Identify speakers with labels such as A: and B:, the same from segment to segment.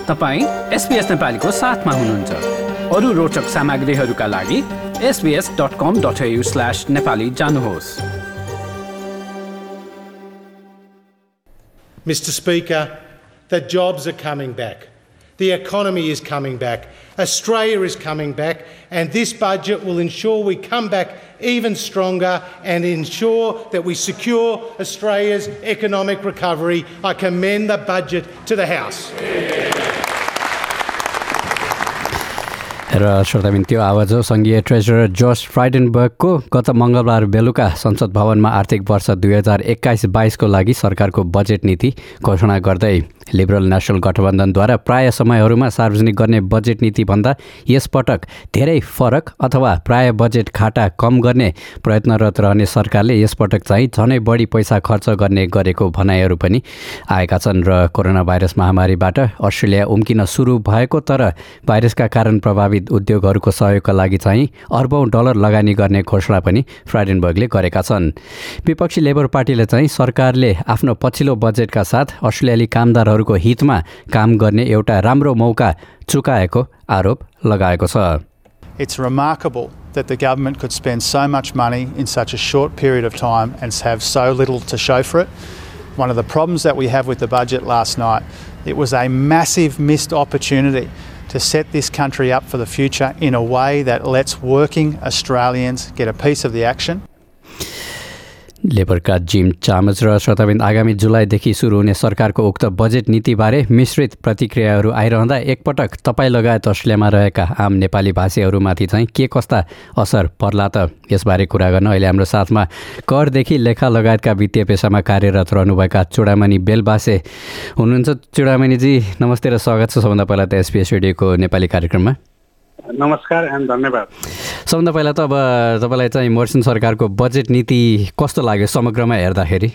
A: तपाईं SBS नेपालीको साथमा हुनुहुन्छ। अरू रोचक सामग्रीहरूका लागि sbs.com.au/nepali जानुहोस्।
B: Mr. Speaker, the jobs are coming back. The economy is coming back. Australia is coming back, and this budget will ensure we come back even stronger and ensure that we secure Australia's economic recovery. I commend the budget to the House.
C: र श्रोताबिन त्यो आवाज हो सङ्घीय treasurer जोश फ्राइडेनबर्गको गत मङ्गलबार बेलुका संसद भवनमा आर्थिक वर्ष 2021-22 को लागि सरकारको बजेट नीति घोषणा गर्दै लिबरल नेशनल गठबन्धनद्वारा प्राय समयहरूमा सार्वजनिक गर्ने बजेट नीतिभन्दा यसपटक धेरै फरक अथवा प्राय बजेट खाटा कम गर्ने प्रयत्नरत रहने सरकारले यसपटक चाहिँ झनै बढी पैसा खर्च गर्ने गरेको भनाइहरू पनि आएका छन् र कोरोना भाइरस महामारीबाट अस्ट्रेलिया उम्किन सुरु भएको तर भाइरसका कारण प्रभावित उद्योगहरूको सहयोगका लागि चाहिँ अर्बौं डलर लगानी गर्ने घोषणा पनि फ्राइडेनबर्गले गरेका छन्। विपक्षी लेबर पार्टीले चाहिँ सरकारले आफ्नो पछिल्लो बजेटका साथ अस्ट्रेलियाली कामदारहरूको हितमा काम गर्ने एउटा राम्रो मौका चुकाएको आरोप लगाएको छ।
D: It's remarkable that the government could spend so much money in such a short period of time and have so little to show for it. One of the problems that we have with the budget last night, it was a massive missed opportunity to set this country up for the future in a way that lets working Australians get a piece of the action.
C: लेबरका Jim Chalmers र श्रोताबिन आगामी जुलाईदेखि सुरु हुने सरकारको उक्त budget नीतिबारे मिश्रित प्रतिक्रियाहरू आइरहँदा एकपटक तपाईँ लगायत अस्ट्रेलियामा रहेका आम नेपाली भाषीहरूमाथि चाहिँ के कस्ता असर पर्ला त यसबारे कुरा गर्न अहिले हाम्रो साथमा करदेखि लेखा लगायतका वित्तीय पेसामा कार्यरत रहनुभएका चुडामणि बेलबासे हुनुहुन्छ। चुडामणिजी नमस्ते र स्वागत छ सबभन्दा पहिला त SBS रेडियोको नेपाली कार्यक्रममा।
E: नमस्कार एन्ड धन्यवाद।
C: सबभन्दा पहिला त अब तपाईँलाई चाहिँ मोरिसन सरकारको बजेट नीति कस्तो लाग्यो समग्रमा हेर्दाखेरि?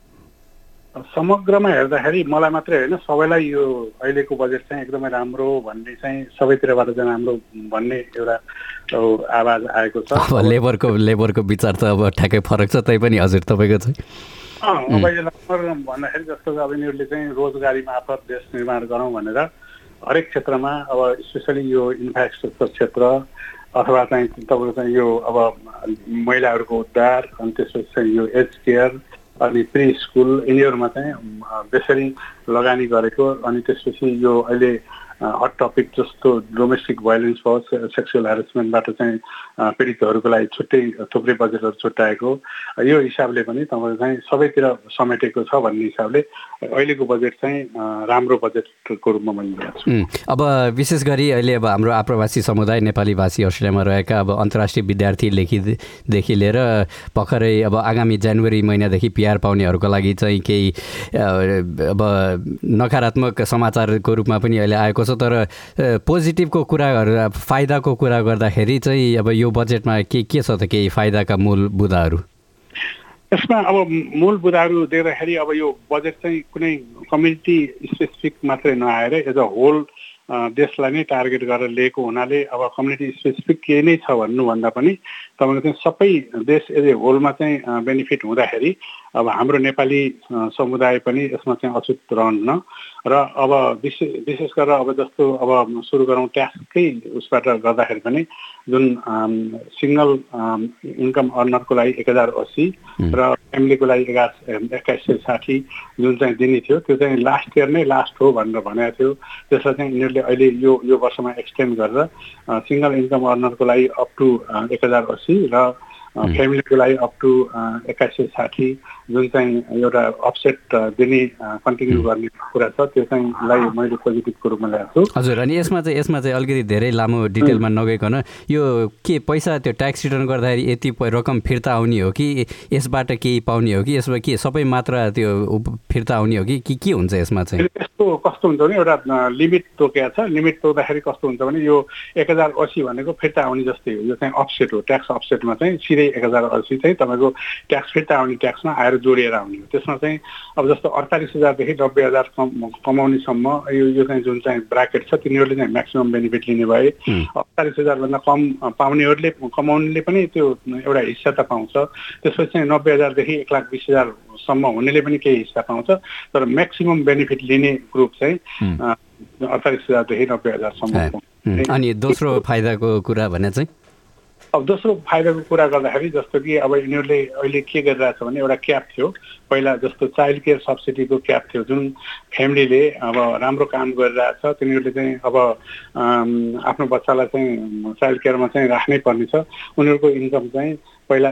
E: समग्रमा हेर्दाखेरि मलाई मात्रै होइन सबैलाई यो अहिलेको बजेट चाहिँ एकदमै राम्रो भन्ने चाहिँ सबैतिरबाट चाहिँ राम्रो भन्ने एउटा आवाज आएको छ।
C: अब लेबरको विचार त अब ठ्याक्कै फरक छ तै पनि हजुर तपाईँको चाहिँ
E: अब यसलाई भन्दाखेरि जस्तो अब यिनीहरूले चाहिँ रोजगारी मार्फत देश निर्माण गरौँ भनेर हरेक क्षेत्रमा अब स्पेसली यो इन्फ्रास्ट्रक्चर क्षेत्र अथवा चाहिँ तपाईँको चाहिँ यो अब महिलाहरूको उद्धार अनि त्यसपछि चाहिँ यो एज केयर अनि प्री स्कुल यिनीहरूमा चाहिँ बेसरी लगानी गरेको अनि त्यसपछि यो अहिले हट टपिक जस्तो डोमेस्टिक भाइलेन्स भयो सेक्सुअल हेरेसमेन्टबाट चाहिँ पीडितहरूको लागि छुट्टै थुप्रै बजेटहरू छुट्याएको यो हिसाबले पनि तपाईँको चाहिँ सबैतिर समेटेको छ भन्ने हिसाबले अहिलेको बजेट चाहिँ राम्रो बजेटको रूपमा मैले लिएको छु।
C: अब विशेष गरी अहिले अब हाम्रो आप्रवासी समुदाय नेपाली भाषी अस्ट्रेलियामा रहेका अब अन्तर्राष्ट्रिय विद्यार्थीदेखि लिएर भर्खरै अब आगामी जनवरी महिनादेखि पिआर पाउनेहरूको लागि चाहिँ केही अब नकारात्मक समाचारको रूपमा पनि अहिले आएको छ तर पोजिटिभको कुराहरू फाइदाको कुरा गर्दाखेरि चाहिँ अब यो बजेटमा के छ त केही फाइदाका मूल बुदाहरू?
E: यसमा अब मूल बुदाहरू देख्दाखेरि अब यो बजेट चाहिँ कुनै कम्युनिटी स्पेसिफिक मात्रै नआएर एज अ होल देशलाई नै टार्गेट गरेर लिएको हुनाले अब कम्युनिटी स्पेसिफिक के नै छ भन्नुभन्दा पनि तपाईँको चाहिँ सबै देश एज ए होलमा चाहिँ बेनिफिट हुँदाखेरि अब हाम्रो नेपाली समुदाय पनि यसमा चाहिँ अछुत रहन्न र अब विशेष गरेर अब जस्तो अब सुरु गरौँ ट्याक्सकै उसबाट गर्दाखेरि पनि जुन सिङ्गल इन्कम अर्नरको लागि 1080 र फ्यामिलीको लागि 2160 जुन चाहिँ दिने थियो त्यो चाहिँ लास्ट इयर नै लास्ट हो भनेर भनेको थियो। त्यसलाई चाहिँ यिनीहरूले अहिले यो वर्षमा एक्सटेन्ड गरेर सिङ्गल इन्कम अर्नरको लागि अप टु 1080 र फ्यामिलीको लागि अप टु 2160 जुन चाहिँ एउटा अफसेट दिने कन्टिन्यू गर्ने कुरा छ त्यो चाहिँ मैले पोजिटिभको रूपमा ल्याएको छु।
C: हजुर अनि यसमा चाहिँ अलिकति धेरै लामो डिटेलमा नगइकन यो के पैसा त्यो ट्याक्स रिटर्न गर्दाखेरि यति रकम फिर्ता आउने हो कि यसबाट केही पाउने हो कि यसमा के सबै मात्रा त्यो फिर्ता आउने हो कि के हुन्छ यसमा चाहिँ?
E: यस्तो कस्तो हुन्छ भने एउटा लिमिट तोकेको छ। लिमिट तोक्दाखेरि कस्तो हुन्छ भने यो 1080 भनेको फिर्ता आउने जस्तै हो। यो चाहिँ अफसेट हो। ट्याक्स अफसेटमा चाहिँ सिधै 1080 चाहिँ तपाईँको ट्याक्स फिर्ता आउने ट्याक्समा आएर जोडिएर आउने हो। त्यसमा चाहिँ अब जस्तो 48,000 देखि 90,000 कमाउनेसम्म यो चाहिँ जुन चाहिँ ब्राकेट छ तिनीहरूले चाहिँ म्याक्सिमम बेनिफिट लिने भए 48,000 भन्दा कम कमाउनेले पनि त्यो एउटा हिस्सा त पाउँछ। त्यसपछि चाहिँ 90,000 देखि 1,20,000 सम्म हुनेले पनि केही हिस्सा पाउँछ तर म्याक्सिमम बेनिफिट लिने ग्रुप चाहिँ 48,000 देखि 90,000
C: अनि दोस्रो फाइदाको कुरा भने चाहिँ
E: अब दोस्रो फाइदाको कुरा गर्दाखेरि जस्तो कि अब यिनीहरूले अहिले के गरिरहेछ भने एउटा क्याप थियो पहिला जस्तो चाइल्ड केयर सब्सिडीको क्याप थियो जुन फ्यामिलीले अब राम्रो काम गरिरहेछ तिनीहरूले चाहिँ अब आफ्नो बच्चालाई चाहिँ चाइल्ड केयरमा चाहिँ राख्नै पर्ने छ उनीहरूको इन्कम चाहिँ पहिला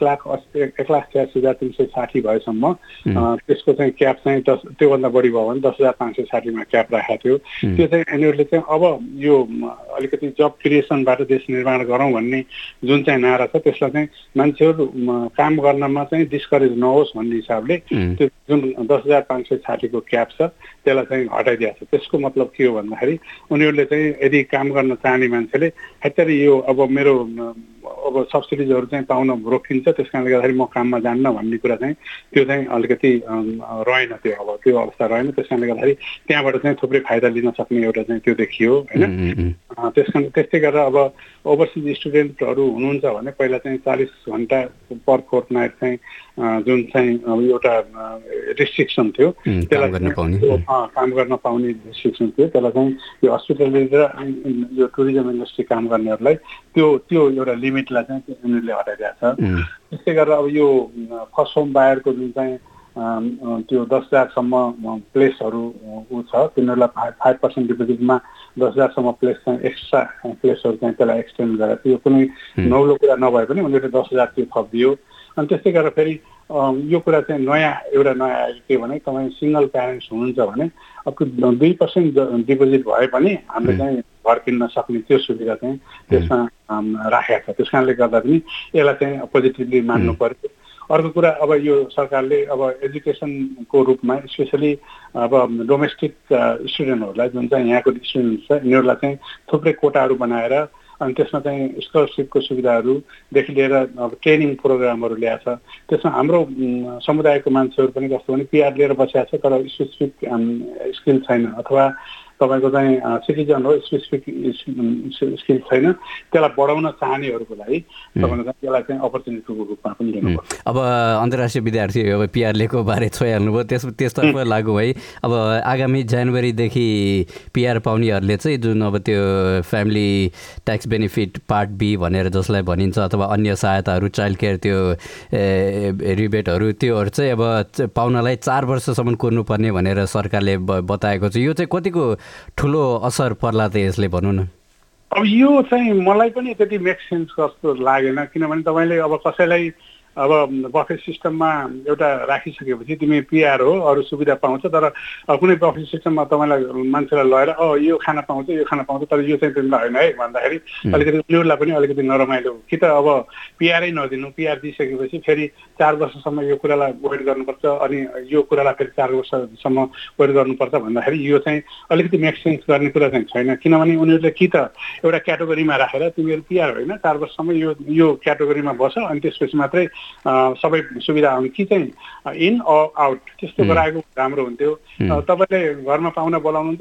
E: 1,83,360 भएसम्म त्यसको चाहिँ क्याप चाहिँ त्योभन्दा बढी भयो भने 10,560 मा क्याप राखेको थियो त्यो चाहिँ यिनीहरूले चाहिँ अब यो अलिकति जब क्रिएसनबाट देश निर्माण गरौँ भन्ने जुन चाहिँ नारा छ त्यसलाई चाहिँ मान्छेहरू काम गर्नमा चाहिँ डिस्करेज नहोस् भन्ने हिसाबले त्यो जुन 10,560 को क्याप छ त्यसलाई चाहिँ हटाइदिएको छ त्यसको मतलब के हो भन्दाखेरि उनीहरूले चाहिँ यदि काम गर्न चाहने मान्छेले हेतरी यो अब मेरो अब सब्सिडिजहरू चाहिँ पाउन रोकिन्छ त्यसकारणले गर्दाखेरि म काममा जान्न भन्ने कुरा चाहिँ त्यो चाहिँ अलिकति रहेन त्यो अब त्यो अवस्था रहेन त्यसकारणले गर्दाखेरि त्यहाँबाट चाहिँ थुप्रै फाइदा लिन सक्ने एउटा चाहिँ त्यो देखियो हैन त्यसकारण त्यस्तै गरेर अब ओभरसिज स्टुडेन्टहरू हुनुहुन्छ भने पहिला चाहिँ 40 घण्टा पर फोर्टनाइट चाहिँ जुन चाहिँ एउटा रिस्ट्रिक्सन थियो त्यसलाई काम गर्न पाउने रिस्ट्रिक्सन थियो त्यसलाई चाहिँ यो हस्पिटल र यो टुरिज्म इन्डस्ट्री काम गर्नेहरूलाई त्यो एउटा लिमिटलाई चाहिँ उनीहरूले हटाइदिएको छ त्यस्तै गरेर अब यो फर्स्ट होम बायरको जुन चाहिँ त्यो 10,000 सम्म प्लेसहरू छ तिनीहरूलाई 5% डिपोजिटमा 10,000 सम्म प्लेस चाहिँ एक्स्ट्रा प्लेसहरू चाहिँ त्यसलाई एक्सटेन्ड गरेर त्यो कुनै नौलो कुरा नभए पनि उनीहरूले 10,000 त्यो थपिदियो अनि त्यस्तै गरेर फेरि यो कुरा चाहिँ नयाँ आयो के भने तपाईँ सिंगल प्यारेन्ट्स हुनुहुन्छ भने अब 2% डिपोजिट भए पनि हामीले चाहिँ घर किन्न सक्ने त्यो सुविधा चाहिँ त्यसमा राखेको छ त्यसकारणले गर्दा पनि यसलाई चाहिँ पोजिटिभली मान्नु पर्यो अर्को कुरा अब यो सरकारले अब एजुकेसनको रूपमा स्पेसली अब डोमेस्टिक स्टुडेन्टहरूलाई जुन चाहिँ यहाँको स्टुडेन्ट छ यिनीहरूलाई चाहिँ थुप्रै कोटाहरू बनाएर अनि त्यसमा चाहिँ स्कलरसिपको सुविधाहरूदेखि लिएर अब ट्रेनिङ प्रोग्रामहरू ल्याएको छ त्यसमा हाम्रो समुदायको मान्छेहरू पनि कस्तो भने पिआर लिएर बसेको छ तर स्पेसिफिक स्किल छैन अथवा तपाईको चाहिँ सिटिजन हो स्पेसिफिक स्किल छैन त्यसलाई बढाउन चाहनेहरूको लागि तपाईले त्यसलाई चाहिँ अपर्च्युनिटीको रूपमा पनि लिनुपर्छ
C: अब अन्तर्राष्ट्रिय विद्यार्थी अब पिआर लिएको बारे छोइहाल्नुभयो त्यसतर्फ लागु है अब आगामी जनवरीदेखि पिआर पाउनेहरूले चाहिँ जुन अब त्यो family tax benefit part B भनेर जसलाई भनिन्छ अथवा अन्य सहायताहरू चाइल्ड केयर त्यो रिबेटहरू त्योहरू चाहिँ अब पाउनलाई 4 वर्षसम्म कुर्नुपर्ने भनेर सरकारले बताएको छ यो चाहिँ कतिको ठुलो असर पर्ला त यसले भनौँ न
E: अब यो चाहिँ मलाई पनि त्यति मेक सेन्स जस्तो लागेन किनभने तपाईले अब कसैलाई अब बफे सिस्टममा एउटा राखिसकेपछि तिमी पिआर हो अरू सुविधा पाउँछ तर कुनै बफे सिस्टममा तपाईँलाई मान्छेलाई लगेर यो खाना पाउँछ तर यो चाहिँ तिमीलाई होइन है भन्दाखेरि अलिकति उनीहरूलाई पनि अलिकति नरमाइलो कि त अब पिआरै नदिनु पिआर दिइसकेपछि फेरि 4 वर्षसम्म यो कुरालाई वेट गर्नुपर्छ अनि यो कुरालाई फेरि 4 वर्षसम्म वेट गर्नुपर्छ भन्दाखेरि यो चाहिँ अलिकति मेक सेन्स गर्ने कुरा चाहिँ छैन किनभने उनीहरूले कि त एउटा क्याटेगोरीमा राखेर तिमीहरू पिआर होइन 4 वर्षसम्म यो क्याटेगोरीमा बस अनि त्यसपछि मात्रै सबै सुविधा आउने कि चाहिँ इन आउट त्यस्तो गराएको राम्रो हुन्थ्यो तपाईले घरमा पाहुना बोलाउनुहुन्छ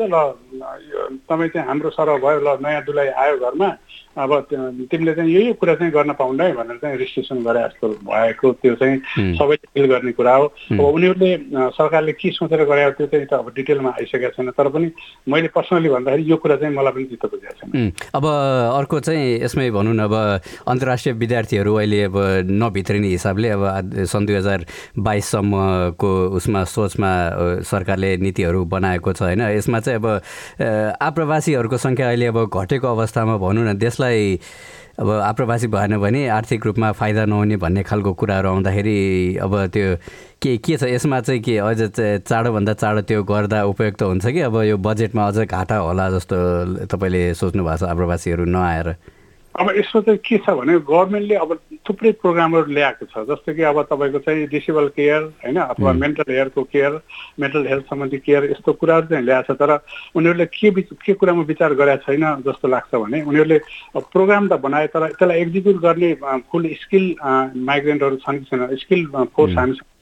E: ल तपाईँ चाहिँ हाम्रो सरह भयो ल नयाँ दुलाई आयो घरमा अब तिमीले चाहिँ यो कुरा चाहिँ गर्न पाउँदैन भनेर चाहिँ रिस्ट्रिक्सन गरे जस्तो भएको त्यो चाहिँ सबैले फिल गर्ने कुरा हो अब उनीहरूले सरकारले के सोचेर गरे त्यो चाहिँ त अब डिटेलमा आइसकेको छैन तर पनि मैले पर्सनली भन्दाखेरि यो कुरा चाहिँ मलाई पनि चित्त बुझेको छैन
C: अब अर्को चाहिँ यसमै भनौँ न अब अन्तर्राष्ट्रिय विद्यार्थीहरू अहिले अब नभित्रिने हिसाबले अब सन् 2022 सम्मको उसमा सोचमा सरकारले नीतिहरू बनाएको छ होइन यसमा चाहिँ अब आप्रवासीहरूको सङ्ख्या अहिले अब घटेको अवस्थामा भनौँ न देशलाई अब आप्रवासी भएन भने आर्थिक रूपमा फाइदा नहुने भन्ने खालको कुराहरू आउँदाखेरि अब त्यो के छ यसमा चाहिँ के अझ चाँडोभन्दा चाँडो त्यो गर्दा उपयुक्त हुन्छ कि अब यो बजेटमा अझ घाटा होला जस्तो तपाईँले सोच्नु भएको छ आप्रवासीहरू नआएर
E: अब यसमा चाहिँ के छ भने गभर्मेन्टले अब थुप्रै प्रोग्रामहरू ल्याएको छ जस्तो कि अब तपाईँको चाहिँ डिसेबल केयर होइन अथवा मेन्टल हेल्थको केयर मेन्टल हेल्थ सम्बन्धी केयर यस्तो कुराहरू चाहिँ ल्याएको छ तर उनीहरूले के कुरामा विचार गरेका छैन जस्तो लाग्छ भने उनीहरूले प्रोग्राम त बनाए तर त्यसलाई एक्जिक्युट गर्ने फुल स्किल माइग्रेन्टहरू छन् कि छैन स्किल फोर्स हामीसँग छ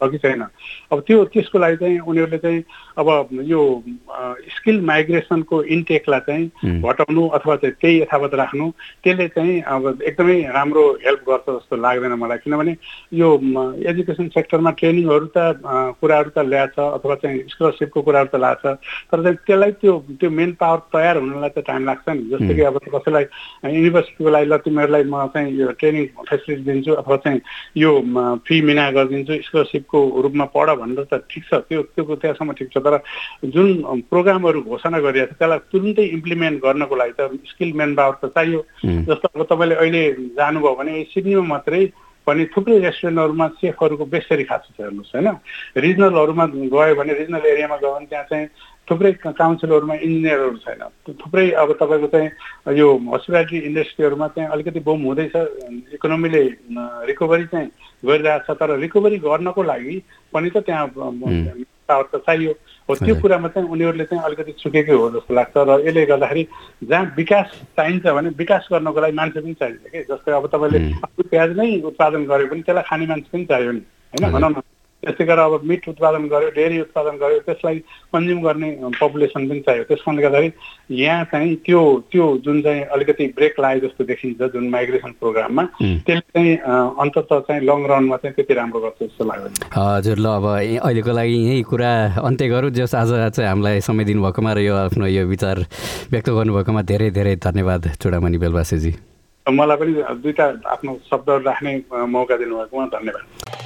E: कि छैन। अब त्यसको लागि चाहिँ उनीहरूले चाहिँ अब यो स्किल माइग्रेसनको इन्टेकलाई चाहिँ घटाउनु अथवा चाहिँ त्यही यथावत राख्नु, त्यसले चाहिँ अब एकदमै राम्रो हेल्प गर्छ जस्तो लाग्दैन मलाई। किनभने यो एजुकेसन सेक्टरमा ट्रेनिङहरू त कुराहरू त ल्याएको छ अथवा चाहिँ स्कलरसिपको कुराहरू त ल्याएको छ, तर चाहिँ त्यसलाई त्यो मेन पावर तयार हुनलाई त टाइम लाग्छ नि। जस्तो कि अब कसैलाई युनिभर्सिटीको लागि ल तिमीहरूलाई म चाहिँ यो ट्रेनिङ फेसिलिटी दिन्छु अथवा चाहिँ यो फी मिना गरिदिन्छु स्कलरसिपको रूपमा पढ भनेर त ठिक छ, त्यो त्यहाँसम्म ठिक छ। तर जुन प्रोग्रामहरू घोषणा गरिएको छ त्यसलाई तुरुन्तै इम्प्लिमेन्ट गर्नको लागि त स्किल मेन पावर त चाहियो। जस्तो अब तपाईँले अहिले जानुभयो भने सिडनीमा मात्रै पनि थुप्रै रेस्टुरेन्टहरूमा सेफहरूको बेसरी खाँचो छ हेर्नुहोस् होइन। रिजनलहरूमा गयो भने रिजनल एरियामा गयो भने त्यहाँ चाहिँ थुप्रै काउन्सिलहरूमा इन्जिनियरहरू छैन। थुप्रै अब तपाईँको चाहिँ यो हस्पिटालिटी इन्डस्ट्रीहरूमा चाहिँ अलिकति बुम हुँदैछ, इकोनोमीले रिकभरी चाहिँ गरिरहेको छ, तर रिकभरी गर्नको लागि पनि त त्यहाँ पावर त चाहियो। हो त्यो कुरामा चाहिँ उनीहरूले चाहिँ अलिकति चुकेकै हो जस्तो लाग्छ। र यसले गर्दाखेरि जहाँ विकास चाहिन्छ भने विकास गर्नको लागि मान्छे पनि चाहिन्छ कि। जस्तै अब तपाईँले आलु प्याज नै उत्पादन गरे पनि त्यसलाई खाने मान्छे पनि चाहियो नि होइन, भनौँ न। त्यस्तै गरेर अब मिट उत्पादन गर्यो, डेयरी उत्पादन गर्यो, त्यसलाई कन्ज्युम गर्ने पपुलेसन पनि चाहियो। त्यस कारणले गर्दाखेरि यहाँ चाहिँ त्यो जुन चाहिँ अलिकति ब्रेक लाग्यो जस्तो देखिन्छ जुन माइग्रेसन प्रोग्राममा, त्यसले चाहिँ अन्ततः चाहिँ लङ रनमा चाहिँ त्यति राम्रो गर्छ जस्तो लाग्यो।
C: हजुर, ल अब अहिलेको लागि यही कुरा अन्त्य गरौँ। जस आज चाहिँ हामीलाई समय दिनुभएकोमा र यो आफ्नो यो विचार व्यक्त गर्नुभएकोमा धेरै धेरै धन्यवाद चुडामणि बेलबासेजी।
E: मलाई पनि दुईवटा आफ्नो शब्दहरू राख्ने मौका दिनुभएकोमा धन्यवाद।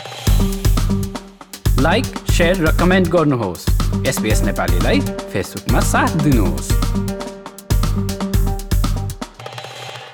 A: लाइक, शेयर र कमेन्ट गर्नुहोस्। SBS नेपालीलाई फेसबुकमा साथ दिनुहोस्।